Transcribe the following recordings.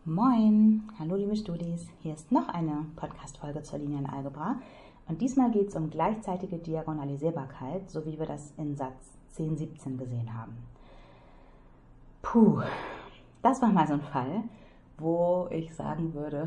Moin, hallo liebe Studis, hier ist noch eine Podcast-Folge zur Linienalgebra und diesmal geht es um gleichzeitige Diagonalisierbarkeit, so wie wir das in Satz 10-17 gesehen haben. Puh, das war mal so ein Fall, wo ich sagen würde,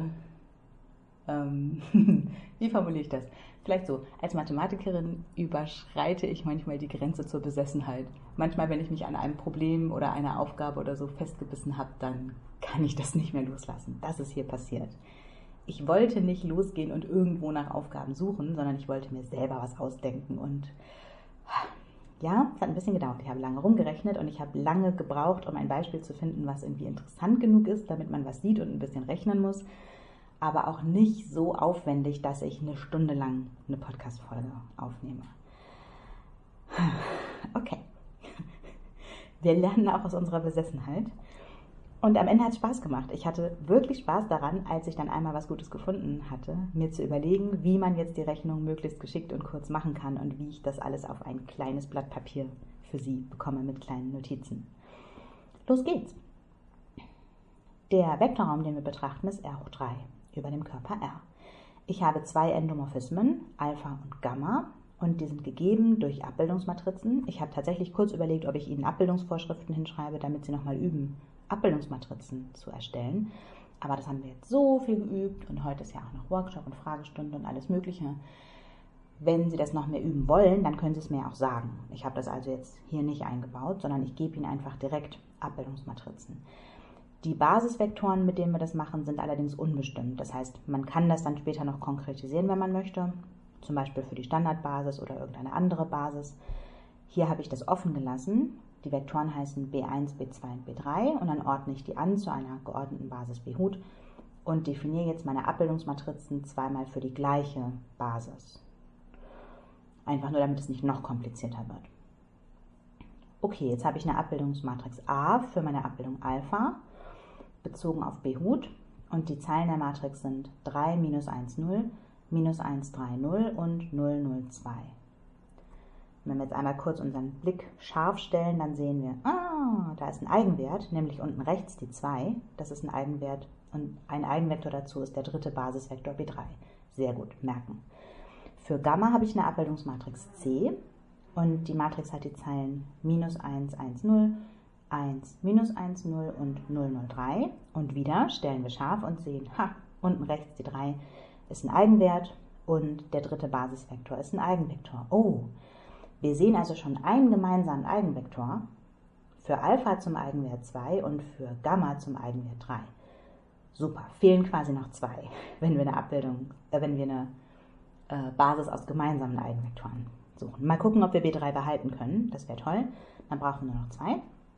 wie formuliere ich das? Vielleicht so, als Mathematikerin überschreite ich manchmal die Grenze zur Besessenheit. Manchmal, wenn ich mich an einem Problem oder einer Aufgabe oder so festgebissen habe, dann kann ich das nicht mehr loslassen. Das ist hier passiert. Ich wollte nicht losgehen und irgendwo nach Aufgaben suchen, sondern ich wollte mir selber was ausdenken. Und ja, es hat ein bisschen gedauert. Ich habe lange rumgerechnet und ich habe lange gebraucht, um ein Beispiel zu finden, was irgendwie interessant genug ist, damit man was sieht und ein bisschen rechnen muss. Aber auch nicht so aufwendig, dass ich eine Stunde lang eine Podcast-Folge aufnehme. Okay. Wir lernen auch aus unserer Besessenheit. Und am Ende hat es Spaß gemacht. Ich hatte wirklich Spaß daran, als ich dann einmal was Gutes gefunden hatte, mir zu überlegen, wie man jetzt die Rechnung möglichst geschickt und kurz machen kann und wie ich das alles auf ein kleines Blatt Papier für Sie bekomme mit kleinen Notizen. Los geht's! Der Vektorraum, den wir betrachten, ist R hoch 3 über dem Körper R. Ich habe zwei Endomorphismen, Alpha und Gamma, und die sind gegeben durch Abbildungsmatrizen. Ich habe tatsächlich kurz überlegt, ob ich Ihnen Abbildungsvorschriften hinschreibe, damit Sie nochmal üben, Abbildungsmatrizen zu erstellen. Aber das haben wir jetzt so viel geübt und heute ist ja auch noch Workshop und Fragestunde und alles Mögliche. Wenn Sie das noch mehr üben wollen, dann können Sie es mir auch sagen. Ich habe das also jetzt hier nicht eingebaut, sondern ich gebe Ihnen einfach direkt Abbildungsmatrizen. Die Basisvektoren, mit denen wir das machen, sind allerdings unbestimmt. Das heißt, man kann das dann später noch konkretisieren, wenn man möchte, zum Beispiel für die Standardbasis oder irgendeine andere Basis. Hier habe ich das offen gelassen. Die Vektoren heißen B1, B2 und B3 und dann ordne ich die an zu einer geordneten Basis B Hut und definiere jetzt meine Abbildungsmatrizen zweimal für die gleiche Basis. Einfach nur, damit es nicht noch komplizierter wird. Okay, jetzt habe ich eine Abbildungsmatrix A für meine Abbildung Alpha, bezogen auf B Hut und die Zeilen der Matrix sind 3, minus 1, 0, minus 1, 3, 0 und 0, 0, 2. Wenn wir jetzt einmal kurz unseren Blick scharf stellen, dann sehen wir, da ist ein Eigenwert, nämlich unten rechts die 2, das ist ein Eigenwert und ein Eigenvektor dazu ist der dritte Basisvektor B3. Sehr gut, merken. Für Gamma habe ich eine Abbildungsmatrix C und die Matrix hat die Zeilen minus 1, 1, 0, 1, minus 1, 0 und 0, 0, 3. Und wieder stellen wir scharf und sehen, unten rechts die 3 ist ein Eigenwert und der dritte Basisvektor ist ein Eigenvektor. Oh, wir sehen also schon einen gemeinsamen Eigenvektor für Alpha zum Eigenwert 2 und für Gamma zum Eigenwert 3. Super, fehlen quasi noch 2, wenn wir eine Basis aus gemeinsamen Eigenvektoren suchen. Mal gucken, ob wir B3 behalten können, das wäre toll. Dann brauchen wir nur noch 2.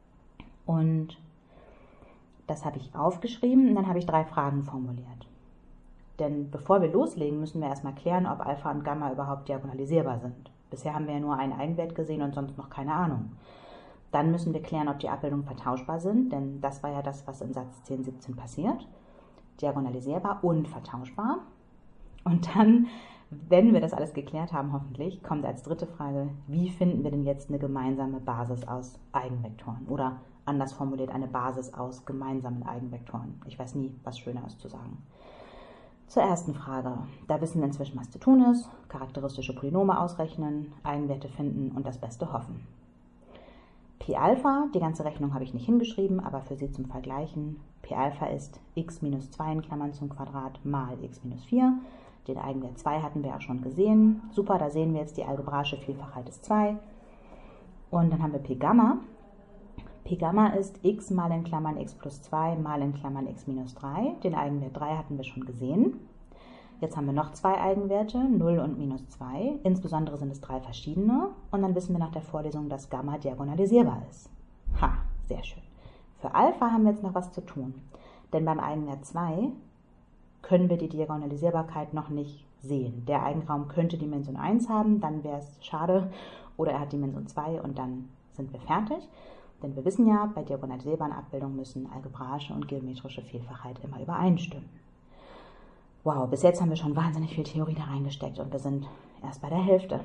Und das habe ich aufgeschrieben und dann habe ich 3 Fragen formuliert. Denn bevor wir loslegen, müssen wir erstmal klären, ob Alpha und Gamma überhaupt diagonalisierbar sind. Bisher haben wir ja nur einen Eigenwert gesehen und sonst noch keine Ahnung. Dann müssen wir klären, ob die Abbildungen vertauschbar sind, denn das war ja das, was in Satz 10-17 passiert. Diagonalisierbar und vertauschbar. Und dann, wenn wir das alles geklärt haben, hoffentlich, kommt als dritte Frage, wie finden wir denn jetzt eine gemeinsame Basis aus Eigenvektoren? Oder anders formuliert, eine Basis aus gemeinsamen Eigenvektoren. Ich weiß nie, was schöner ist zu sagen. Zur ersten Frage. Da wissen wir inzwischen, was zu tun ist. Charakteristische Polynome ausrechnen, Eigenwerte finden und das Beste hoffen. P-Alpha, die ganze Rechnung habe ich nicht hingeschrieben, aber für Sie zum Vergleichen. P-Alpha ist x minus 2 in Klammern zum Quadrat mal x minus 4. Den Eigenwert 2 hatten wir auch schon gesehen. Super, da sehen wir jetzt, die algebraische Vielfachheit ist 2. Und dann haben wir P-Gamma. P-Gamma ist x mal in Klammern x plus 2 mal in Klammern x minus 3. Den Eigenwert 3 hatten wir schon gesehen. Jetzt haben wir noch 2 Eigenwerte, 0 und minus 2. Insbesondere sind es 3 verschiedene. Und dann wissen wir nach der Vorlesung, dass Gamma diagonalisierbar ist. Sehr schön. Für Alpha haben wir jetzt noch was zu tun. Denn beim Eigenwert 2 können wir die Diagonalisierbarkeit noch nicht sehen. Der Eigenraum könnte Dimension 1 haben, dann wäre es schade. Oder er hat Dimension 2 und dann sind wir fertig. Denn wir wissen ja, bei diagonalisierbaren Abbildungen müssen algebraische und geometrische Vielfachheit immer übereinstimmen. Wow, bis jetzt haben wir schon wahnsinnig viel Theorie da reingesteckt und wir sind erst bei der Hälfte.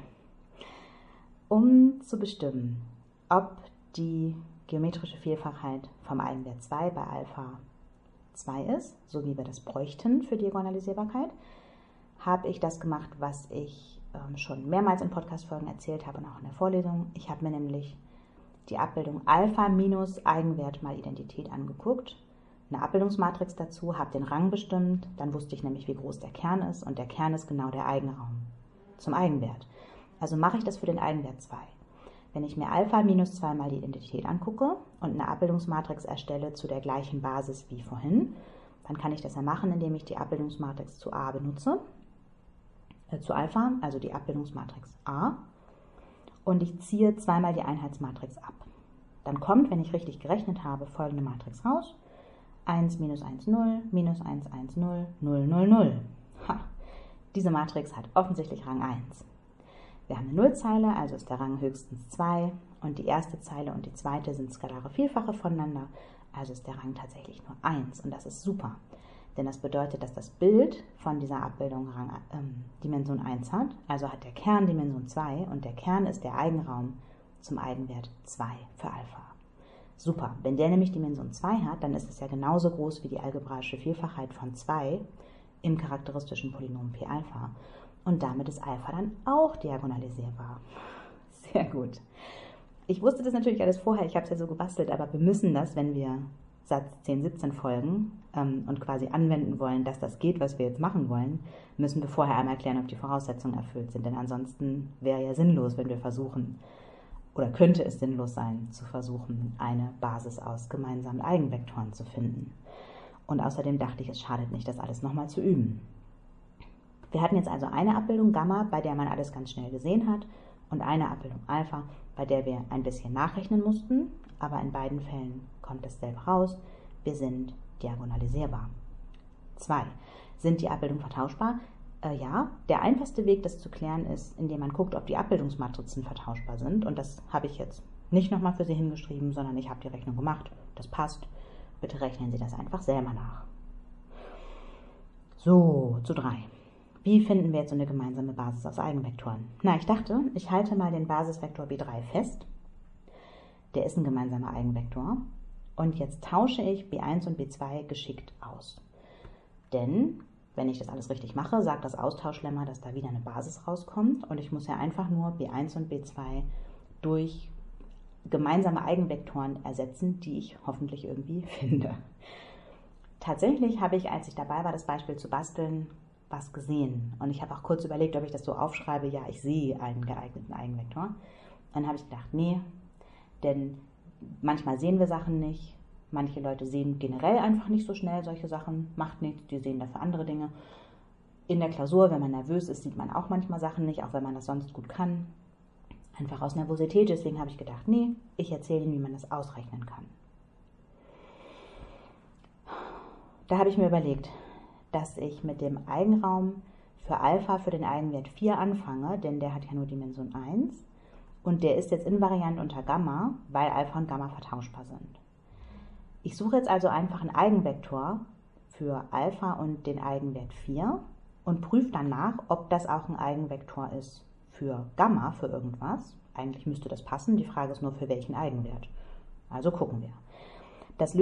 Um zu bestimmen, ob die geometrische Vielfachheit vom Eigenwert 2 bei Alpha 2 ist, so wie wir das bräuchten für Diagonalisierbarkeit, habe ich das gemacht, was ich schon mehrmals in Podcast-Folgen erzählt habe und auch in der Vorlesung. Ich habe mir nämlich die Abbildung Alpha minus Eigenwert mal Identität angeguckt, eine Abbildungsmatrix dazu, habe den Rang bestimmt, dann wusste ich nämlich, wie groß der Kern ist und der Kern ist genau der Eigenraum zum Eigenwert. Also mache ich das für den Eigenwert 2. Wenn ich mir Alpha minus 2 mal die Identität angucke und eine Abbildungsmatrix erstelle zu der gleichen Basis wie vorhin, dann kann ich das ja machen, indem ich die Abbildungsmatrix zu A benutze, zu Alpha, also die Abbildungsmatrix A, und ich ziehe zweimal die Einheitsmatrix ab. Dann kommt, wenn ich richtig gerechnet habe, folgende Matrix raus: 1, minus 1, 0, minus 1, 1, 0, 0, 0, 0. Ha. Diese Matrix hat offensichtlich Rang 1. Wir haben eine Nullzeile, also ist der Rang höchstens 2 und die erste Zeile und die zweite sind skalare Vielfache voneinander, also ist der Rang tatsächlich nur 1 und das ist super. Denn das bedeutet, dass das Bild von dieser Abbildung Dimension 1 hat, also hat der Kern Dimension 2 und der Kern ist der Eigenraum zum Eigenwert 2 für Alpha. Super, wenn der nämlich Dimension 2 hat, dann ist es ja genauso groß wie die algebraische Vielfachheit von 2 im charakteristischen Polynom P Alpha. Und damit ist Alpha dann auch diagonalisierbar. Sehr gut. Ich wusste das natürlich alles vorher, ich habe es ja so gebastelt, aber wir müssen das, wenn wir Satz 10, 17 folgen und quasi anwenden wollen, dass das geht, was wir jetzt machen wollen, müssen wir vorher einmal klären, ob die Voraussetzungen erfüllt sind. Denn ansonsten wäre ja sinnlos, wenn wir versuchen, oder könnte es sinnlos sein, zu versuchen, eine Basis aus gemeinsamen Eigenvektoren zu finden. Und außerdem dachte ich, es schadet nicht, das alles nochmal zu üben. Wir hatten jetzt also eine Abbildung Gamma, bei der man alles ganz schnell gesehen hat, und eine Abbildung Alpha, bei der wir ein bisschen nachrechnen mussten, aber in beiden Fällen kommt dasselbe raus. Wir sind diagonalisierbar. 2. Sind die Abbildungen vertauschbar? Ja, der einfachste Weg, das zu klären, ist, indem man guckt, ob die Abbildungsmatrizen vertauschbar sind. Und das habe ich jetzt nicht nochmal für Sie hingeschrieben, sondern ich habe die Rechnung gemacht. Das passt. Bitte rechnen Sie das einfach selber nach. So, zu 3. Wie finden wir jetzt so eine gemeinsame Basis aus Eigenvektoren? Na, ich dachte, ich halte mal den Basisvektor B3 fest. Der ist ein gemeinsamer Eigenvektor. Und jetzt tausche ich B1 und B2 geschickt aus. Denn, wenn ich das alles richtig mache, sagt das Austauschlemma, dass da wieder eine Basis rauskommt. Und ich muss ja einfach nur B1 und B2 durch gemeinsame Eigenvektoren ersetzen, die ich hoffentlich irgendwie finde. Tatsächlich habe ich, als ich dabei war, das Beispiel zu basteln, was gesehen. Und ich habe auch kurz überlegt, ob ich das so aufschreibe, ja, ich sehe einen geeigneten Eigenvektor. Dann habe ich gedacht, nee, denn manchmal sehen wir Sachen nicht. Manche Leute sehen generell einfach nicht so schnell solche Sachen, macht nichts, die sehen dafür andere Dinge. In der Klausur, wenn man nervös ist, sieht man auch manchmal Sachen nicht, auch wenn man das sonst gut kann. Einfach aus Nervosität, deswegen habe ich gedacht, nee, ich erzähle Ihnen, wie man das ausrechnen kann. Da habe ich mir überlegt, dass ich mit dem Eigenraum für Alpha für den Eigenwert 4 anfange, denn der hat ja nur Dimension 1 und der ist jetzt invariant unter Gamma, weil Alpha und Gamma vertauschbar sind. Ich suche jetzt also einfach einen Eigenvektor für Alpha und den Eigenwert 4 und prüfe danach, ob das auch ein Eigenvektor ist für Gamma, für irgendwas. Eigentlich müsste das passen, die Frage ist nur, für welchen Eigenwert. Also gucken wir. Das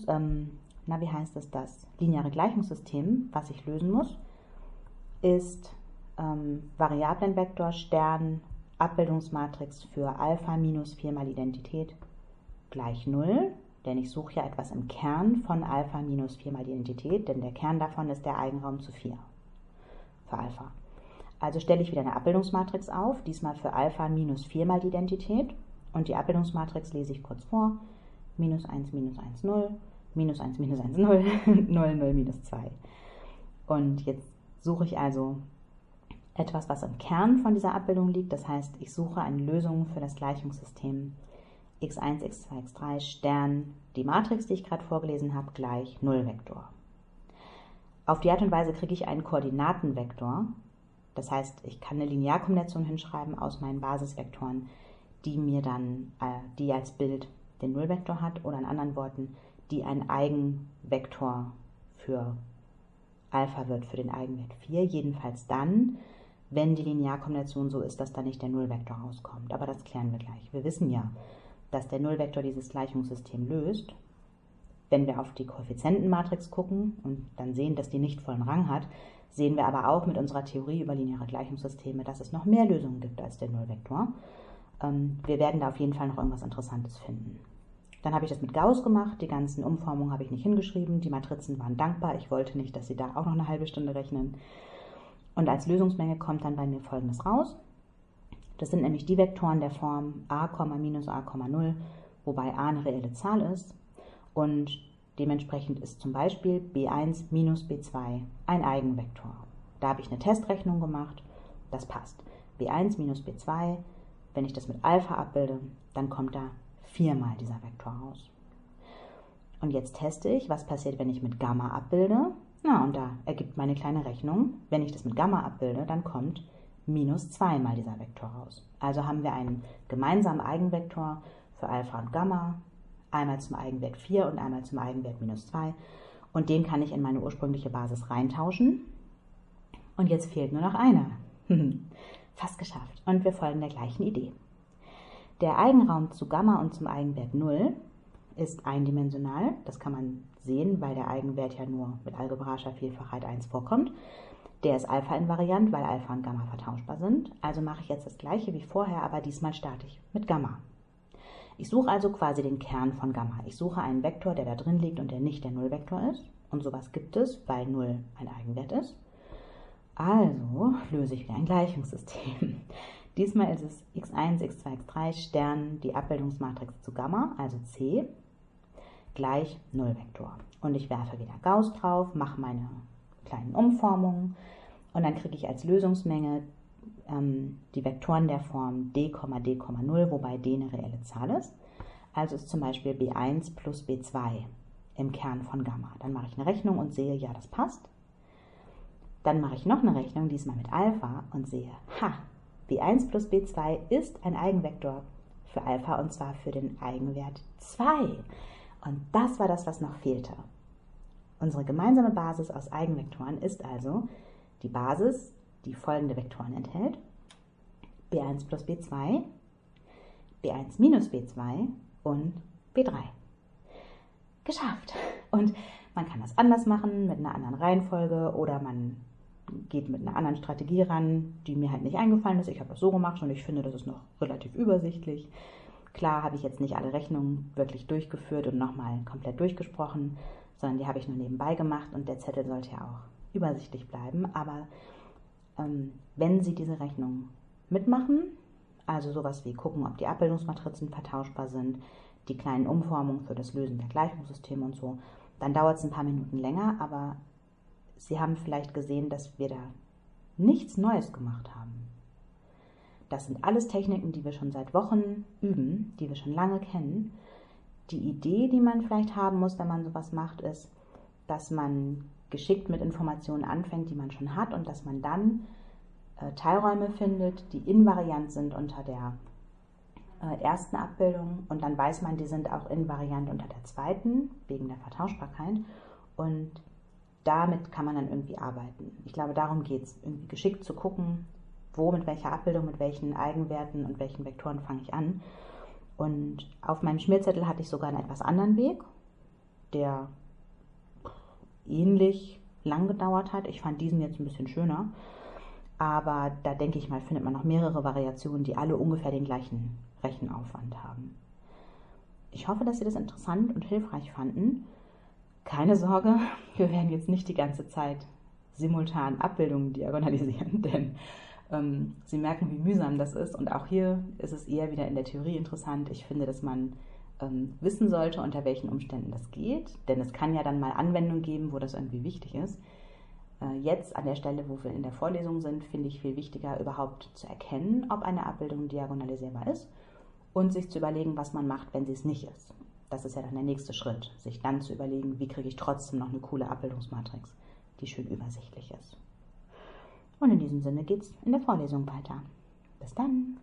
das lineare Gleichungssystem, was ich lösen muss, ist Variablenvektor Stern Abbildungsmatrix für Alpha minus 4 mal Identität gleich 0, denn ich suche ja etwas im Kern von Alpha minus 4 mal die Identität, denn der Kern davon ist der Eigenraum zu 4 für Alpha. Also stelle ich wieder eine Abbildungsmatrix auf, diesmal für Alpha minus 4 mal die Identität und die Abbildungsmatrix lese ich kurz vor, minus 1, 0, minus 1, 0, 0, 0, minus 2. Und jetzt suche ich also etwas, was im Kern von dieser Abbildung liegt. Das heißt, ich suche eine Lösung für das Gleichungssystem x1, x2, x3, Stern, die Matrix, die ich gerade vorgelesen habe, gleich 0 Vektor. Auf die Art und Weise kriege ich einen Koordinatenvektor. Das heißt, ich kann eine Linearkombination hinschreiben aus meinen Basisvektoren, die mir dann, die als Bild den Nullvektor hat, oder in anderen Worten, die ein Eigenvektor für Alpha wird für den Eigenwert 4, jedenfalls dann, wenn die Linearkombination so ist, dass da nicht der Nullvektor rauskommt. Aber das klären wir gleich. Wir wissen ja, dass der Nullvektor dieses Gleichungssystem löst, Wenn wir auf die Koeffizientenmatrix gucken und dann sehen, dass die nicht vollen Rang hat, sehen wir aber auch mit unserer Theorie über lineare Gleichungssysteme, dass es noch mehr Lösungen gibt als den Nullvektor. Wir werden da auf jeden Fall noch irgendwas Interessantes finden. Dann habe ich das mit Gauss gemacht, die ganzen Umformungen habe ich nicht hingeschrieben, die Matrizen waren dankbar, ich wollte nicht, dass sie da auch noch eine halbe Stunde rechnen. Und als Lösungsmenge kommt dann bei mir Folgendes raus. Das sind nämlich die Vektoren der Form a, minus a, 0, wobei a eine reelle Zahl ist. Und dementsprechend ist zum Beispiel b1 minus b2 ein Eigenvektor. Da habe ich eine Testrechnung gemacht, das passt. b1 minus b2, wenn ich das mit Alpha abbilde, dann kommt da 4-mal dieser Vektor raus. Und jetzt teste ich, was passiert, wenn ich mit Gamma abbilde. Na, und da ergibt meine kleine Rechnung, wenn ich das mit Gamma abbilde, dann kommt minus 2-mal dieser Vektor raus. Also haben wir einen gemeinsamen Eigenvektor für Alpha und Gamma, einmal zum Eigenwert 4 und einmal zum Eigenwert minus 2. Und den kann ich in meine ursprüngliche Basis reintauschen. Und jetzt fehlt nur noch einer. Fast geschafft. Und wir folgen der gleichen Idee. Der Eigenraum zu Gamma und zum Eigenwert 0 ist eindimensional. Das kann man sehen, weil der Eigenwert ja nur mit algebraischer Vielfachheit 1 vorkommt. Der ist Alpha-invariant, weil Alpha und Gamma vertauschbar sind. Also mache ich jetzt das gleiche wie vorher, aber diesmal starte ich mit Gamma. Ich suche also quasi den Kern von Gamma. Ich suche einen Vektor, der da drin liegt und der nicht der Nullvektor ist. Und sowas gibt es, weil 0 ein Eigenwert ist. Also löse ich wieder ein Gleichungssystem. Diesmal ist es x1, x2, x3 Stern die Abbildungsmatrix zu Gamma, also C, gleich Nullvektor. Und ich werfe wieder Gauss drauf, mache meine kleinen Umformungen und dann kriege ich als Lösungsmenge die Vektoren der Form d, d, 0, wobei d eine reelle Zahl ist. Also ist zum Beispiel b1 plus b2 im Kern von Gamma. Dann mache ich eine Rechnung und sehe, ja, das passt. Dann mache ich noch eine Rechnung, diesmal mit Alpha, und sehe, b1 plus b2 ist ein Eigenvektor für Alpha, und zwar für den Eigenwert 2. Und das war das, was noch fehlte. Unsere gemeinsame Basis aus Eigenvektoren ist also die Basis, die folgende Vektoren enthält: b1 plus b2, b1 minus b2 und b3. Geschafft! Und man kann das anders machen, mit einer anderen Reihenfolge, oder man geht mit einer anderen Strategie ran, die mir halt nicht eingefallen ist. Ich habe das so gemacht und ich finde, das ist noch relativ übersichtlich. Klar habe ich jetzt nicht alle Rechnungen wirklich durchgeführt und nochmal komplett durchgesprochen, sondern die habe ich nur nebenbei gemacht, und der Zettel sollte ja auch übersichtlich bleiben. Aber wenn Sie diese Rechnung mitmachen, also sowas wie gucken, ob die Abbildungsmatrizen vertauschbar sind, die kleinen Umformungen für das Lösen der Gleichungssysteme und so, dann dauert es ein paar Minuten länger, aber Sie haben vielleicht gesehen, dass wir da nichts Neues gemacht haben. Das sind alles Techniken, die wir schon seit Wochen üben, die wir schon lange kennen. Die Idee, die man vielleicht haben muss, wenn man sowas macht, ist, dass man geschickt mit Informationen anfängt, die man schon hat, und dass man dann Teilräume findet, die invariant sind unter der ersten Abbildung, und dann weiß man, die sind auch invariant unter der zweiten, wegen der Vertauschbarkeit, und damit kann man dann irgendwie arbeiten. Ich glaube, darum geht es, irgendwie geschickt zu gucken, wo, mit welcher Abbildung, mit welchen Eigenwerten und welchen Vektoren fange ich an. Und auf meinem Schmierzettel hatte ich sogar einen etwas anderen Weg, der ähnlich lang gedauert hat. Ich fand diesen jetzt ein bisschen schöner, aber da denke ich mal, findet man noch mehrere Variationen, die alle ungefähr den gleichen Rechenaufwand haben. Ich hoffe, dass Sie das interessant und hilfreich fanden. Keine Sorge, wir werden jetzt nicht die ganze Zeit simultan Abbildungen diagonalisieren, denn Sie merken, wie mühsam das ist, und auch hier ist es eher wieder in der Theorie interessant. Ich finde, dass man wissen sollte, unter welchen Umständen das geht, denn es kann ja dann mal Anwendungen geben, wo das irgendwie wichtig ist. Jetzt an der Stelle, wo wir in der Vorlesung sind, finde ich viel wichtiger, überhaupt zu erkennen, ob eine Abbildung diagonalisierbar ist, und sich zu überlegen, was man macht, wenn sie es nicht ist. Das ist ja dann der nächste Schritt, sich dann zu überlegen, wie kriege ich trotzdem noch eine coole Abbildungsmatrix, die schön übersichtlich ist. Und in diesem Sinne geht's in der Vorlesung weiter. Bis dann!